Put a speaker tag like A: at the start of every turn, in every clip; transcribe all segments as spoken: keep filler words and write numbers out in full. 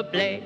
A: super play.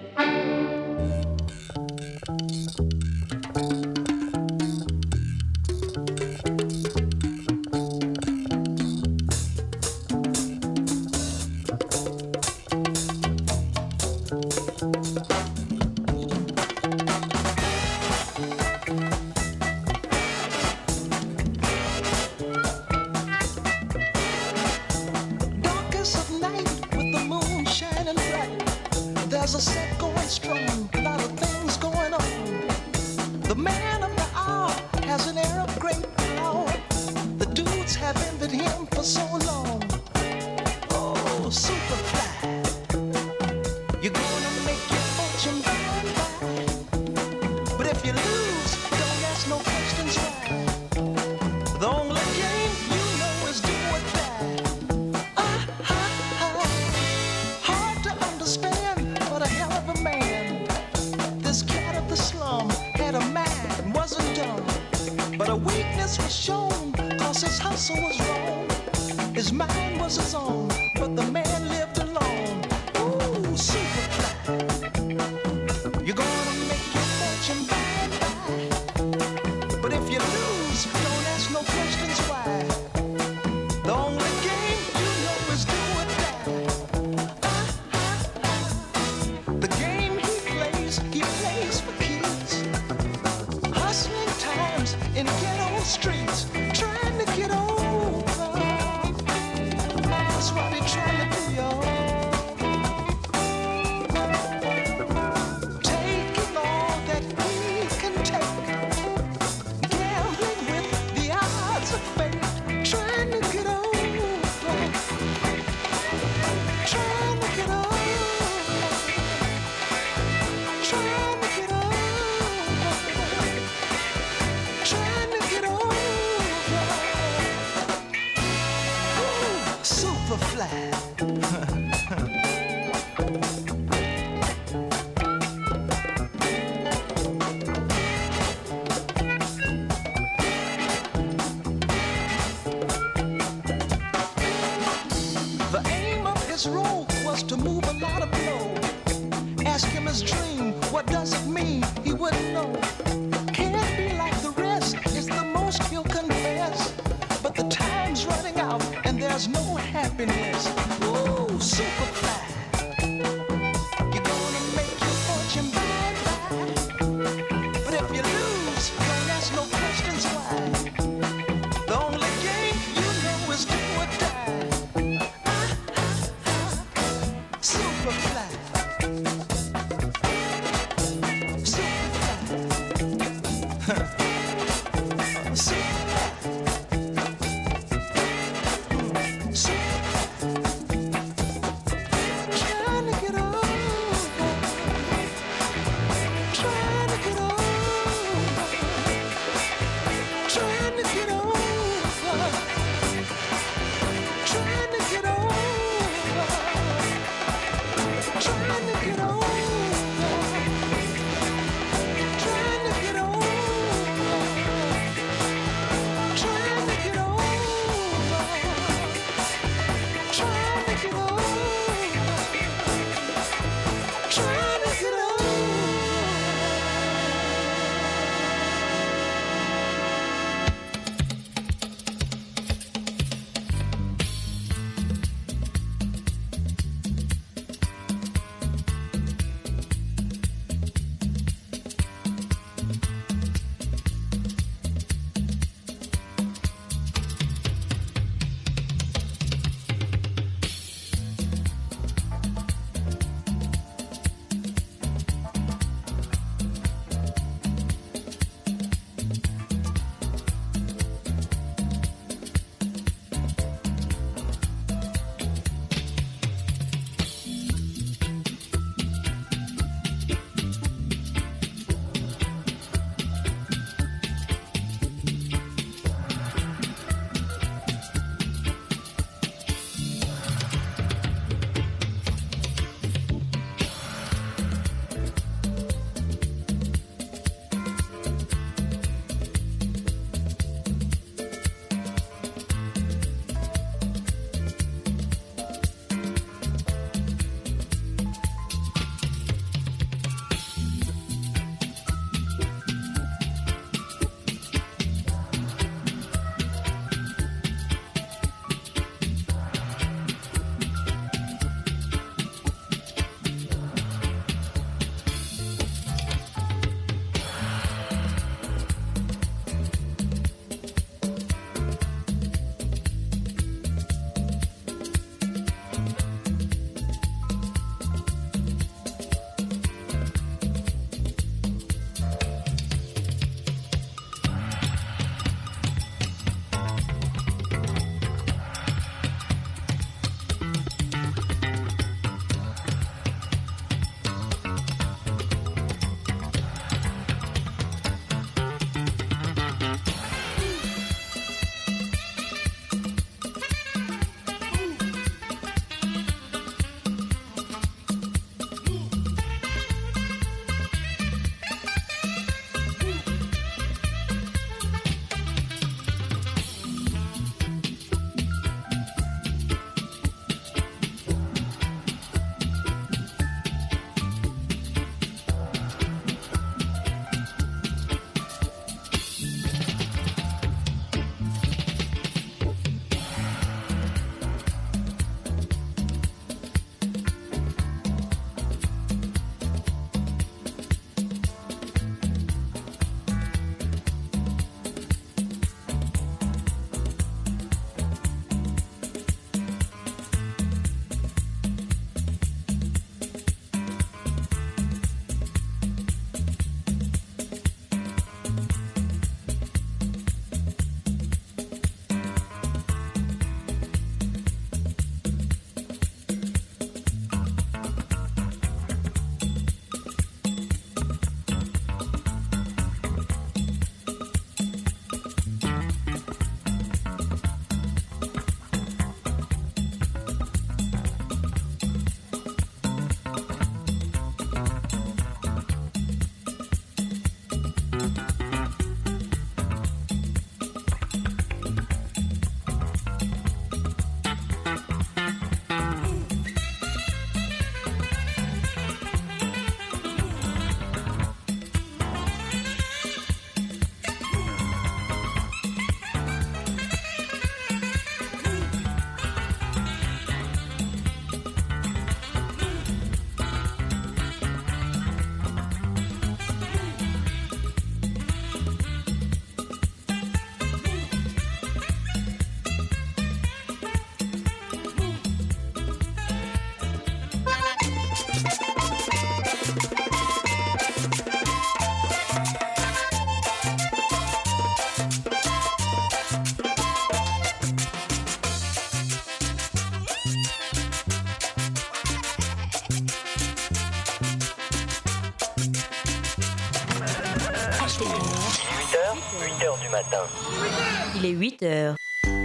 A: huit heures du matin.
B: Il est huit heures.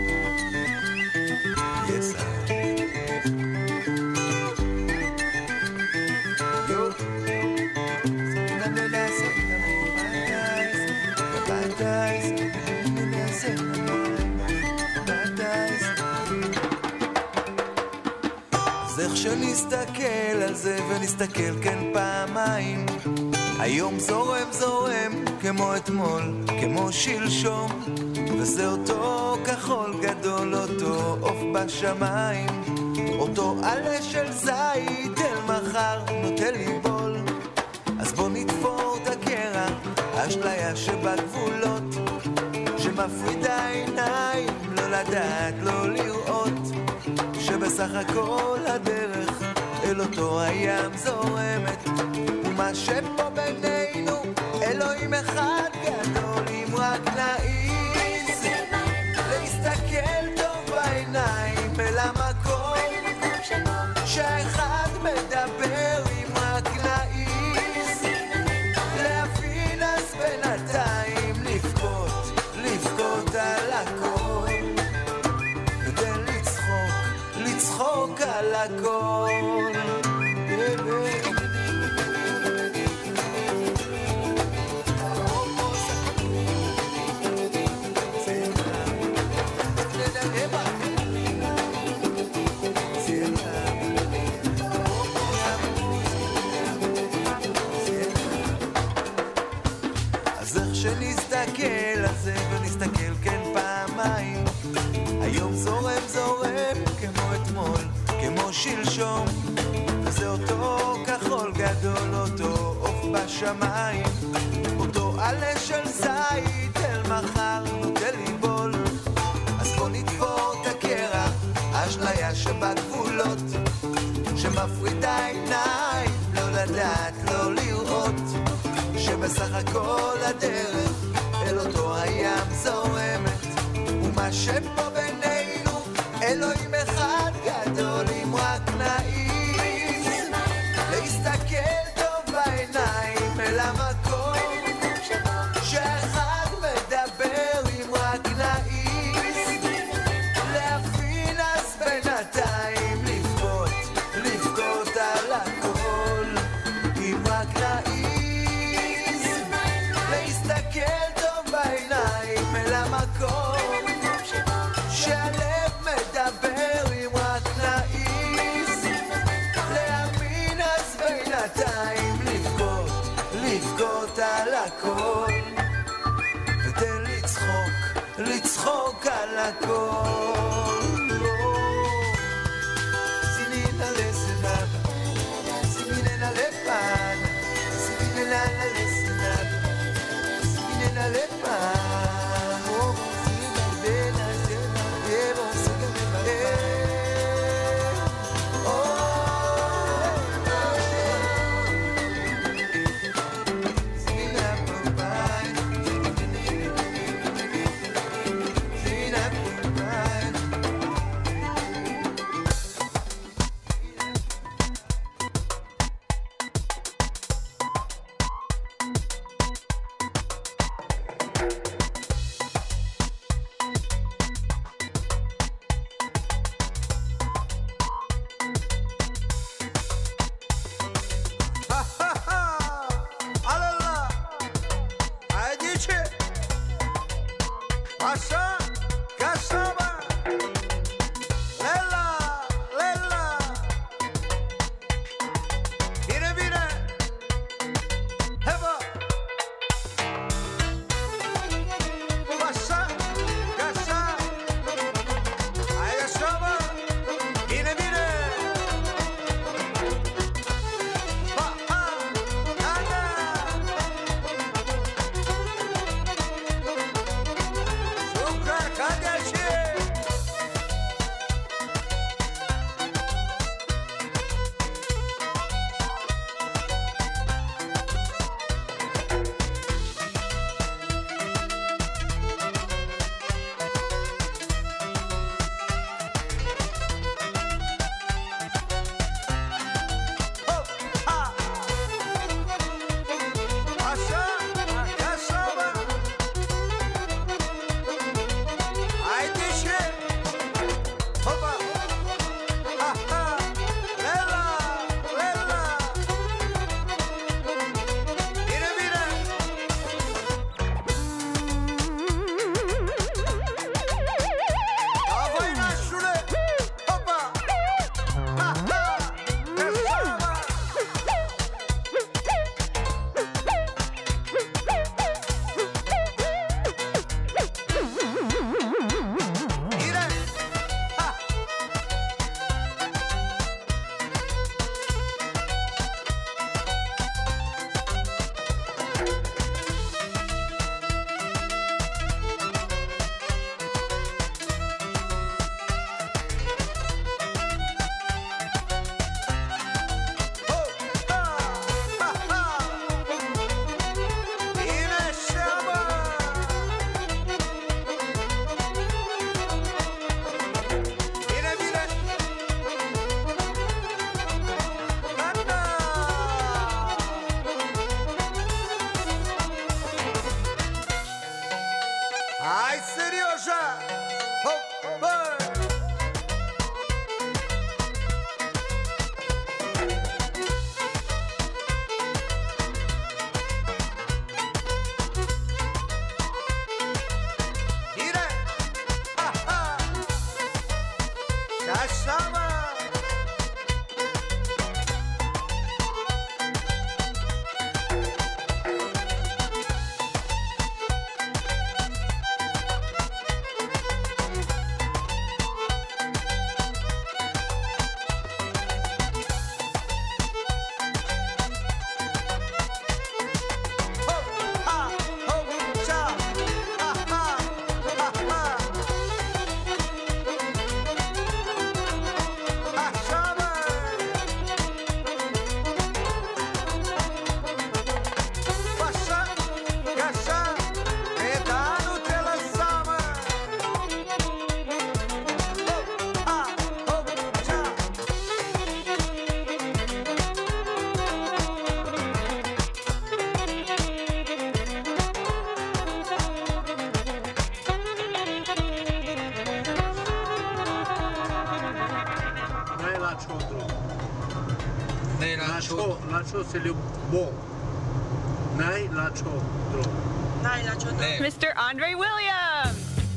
C: Yes, sir. איך שנסתכל על זה ונסתכל כן פעמיים, היום זורם זורם כמו אתמול, כמו שלשום, וזה אותו כחול גדול, אותו עוף בשמיים, אותו עלה של זית אל מחר נוטה ליבול. אז בוא נתפור את הקרע, האשליה שבגבולות, שמפרידה עיניים, לא לדעת, לא לראות, שבסך הכל הדרך אל אותו הים זורמת, ומה שפה בינינו אלוהים אחד גדול, אם רק נעיז להסתכל טוב בעיניים אל המקום שהאחד מדבר, אם רק נעיז להבין, אז בינתיים לבכות, לבכות על הכל, כדי לצחוק, לצחוק על הכל. אז איך שנסתכל על זה ונסתכל כן פעמיים, היום זורם זורם כמו אתמול, כמו שלשום, וזה אותו כחול גדול, אותו עוף בשמיים, אותו עלה של זית אל מחר נוטה ליבול. אז בוא נתפור את הקרע, האשליה שבגבולות, שמפרידה עיניים, לא לדעת, לא לראות, שבסך הכל הדרך אל אותו הים זורמת, ומה שפה בינינו אלוהים אחד גדול, אם רק נעיז להסתכל טוב בעיניים אל המקום שאחד מדבר, אם רק נעיז להבין, אז בינתיים לבכות, לבכות על הכל, אם רק נעיז להסתכל טוב בעיניים אל המקום שהלב מדבר, אם רק נעיז להאמין, אז בינתיים לבכות, לבכות על הכל, ותן לצחוק, לצחוק על הכל. סינינה לסנבה, סינינה לפן, סינינה לסנבה, סינינה לפן. Bye.
A: Lacho, lacho c'est le bon. Nai lacho dro.
D: Nai lacho dro.
E: Mister Andre Williams.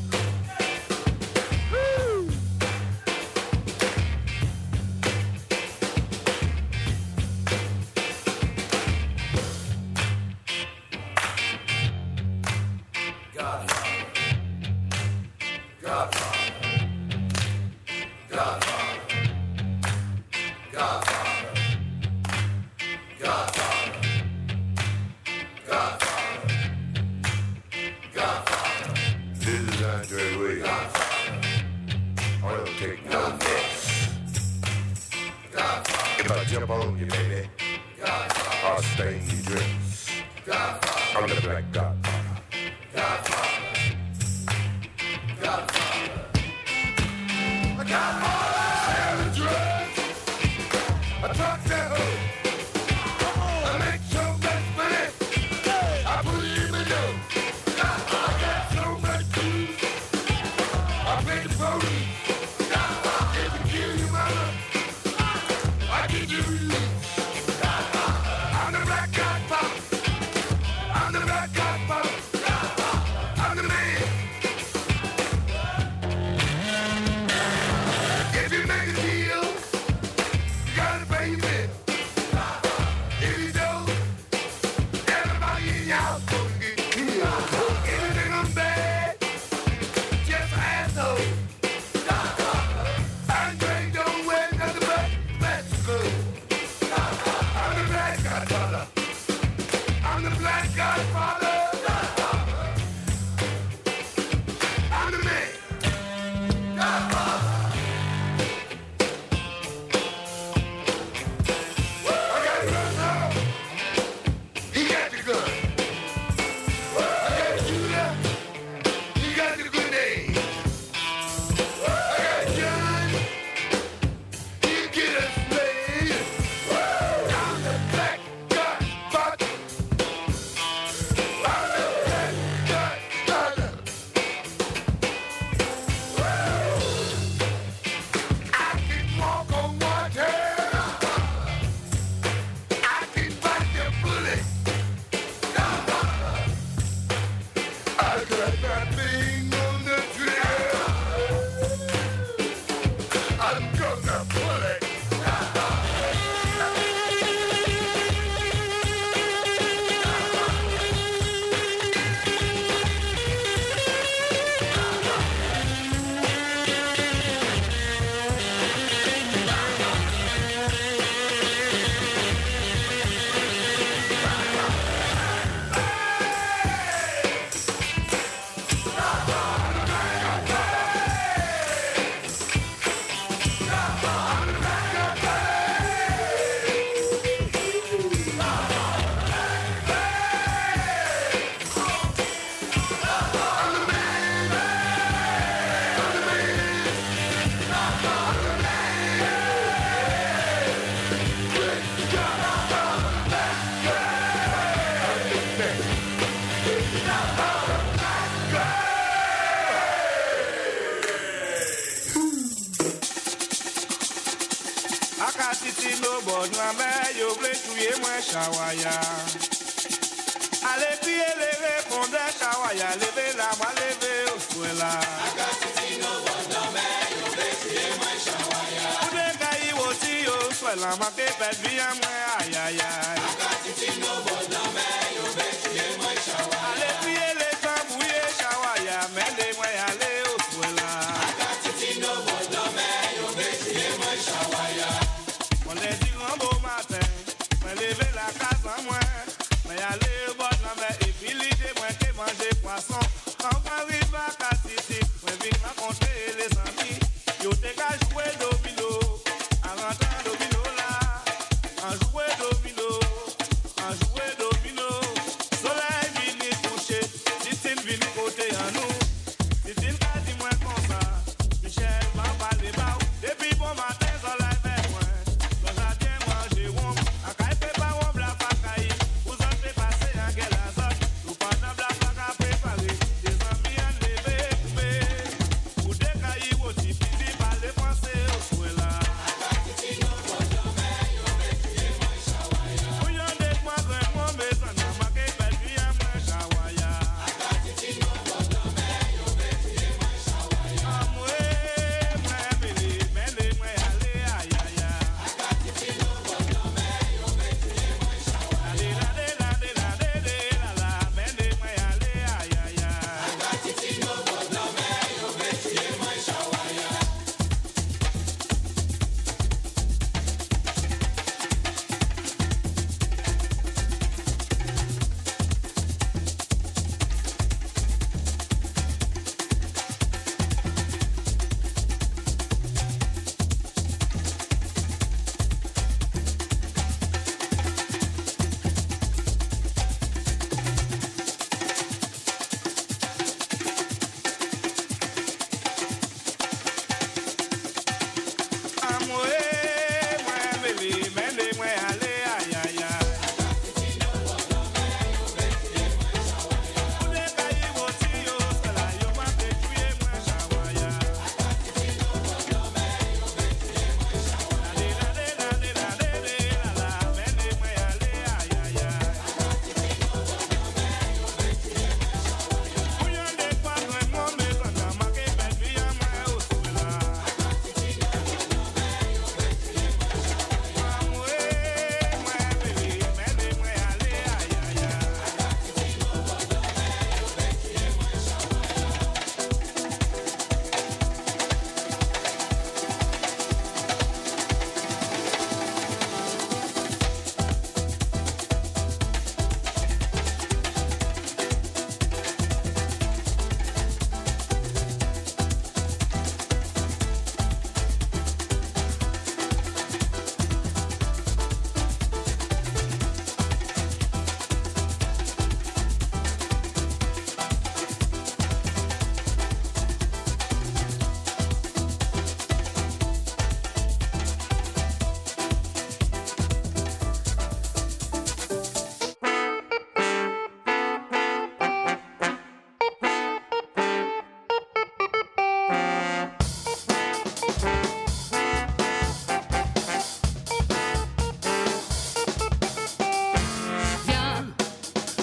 F: Chawaya. Allez crier les répondeurs Chawaya, levez la main, levez au souela.
G: Akatitino bonhomme, yo crier moi Chawaya.
F: Vous dégaillez aussi au souela, manquez pas bien moi aïe aïe aïe.
G: Akatitino bonhomme, yo crier moi Chawaya.
F: Allez crier les tambouillés Chawaya, mêlez-moi aller au souela.
G: Akatitino bonhomme, yo crier moi Chawaya.
F: On les dit un beau matin. Lever la case en moi, mais aller au bord de la mer et puis l'idée moi qui manger poisson. Quand on arrive à Cassiti, moi viens rencontrer les amis. Yo t'es qu'à jouer domino, en rentrant domino là, en jouer domino, en jouer domino. Soleil vini coucher, Titine vini côté à nous. Titine qu'a dit moi comme ça, Michel m'a parlé bas. Depuis bon matin, soleil vers moi, dans la jardin moi j'ai rompu. Vous en faites passer un gueule à ça. Nous pendant la plaque à préparer.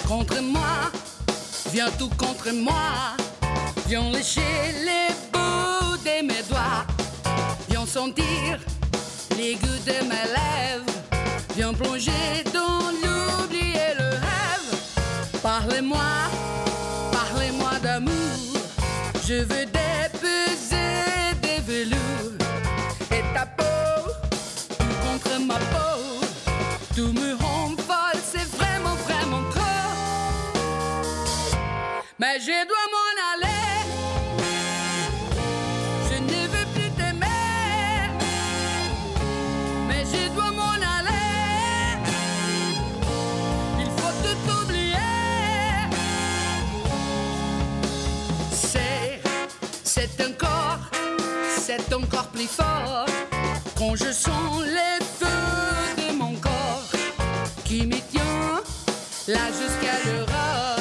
D: contre moi, viens tout contre moi. Viens lécher les bouts de mes doigts. Viens sentir les goûts de mes lèvres. Viens plonger dans l'oubli et le rêve. Parlez-moi, parlez-moi d'amour. Je veux des pesées, des velours. Et ta peau, tout contre ma peau. Tout me rend folle, c'est vraiment, vraiment trop. Mais je dois m'en aller. Je ne veux plus t'aimer. Mais je dois m'en aller. Il faut tout oublier. C'est, c'est encore, c'est encore plus fort. Quand je sens les feux de mon corps qui me tient là jusqu'à l'heure.